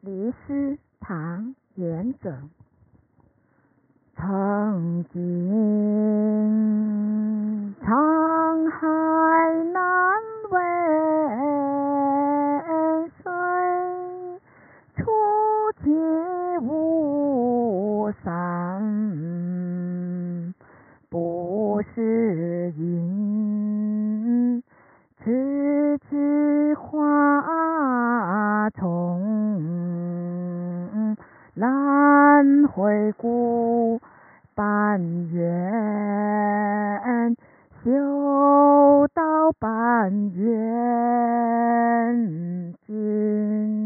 离诗，唐·元稹。曾经沧海难为水，初起无山不是云，痴痴花丛懒回顾半缘，修道半缘尽。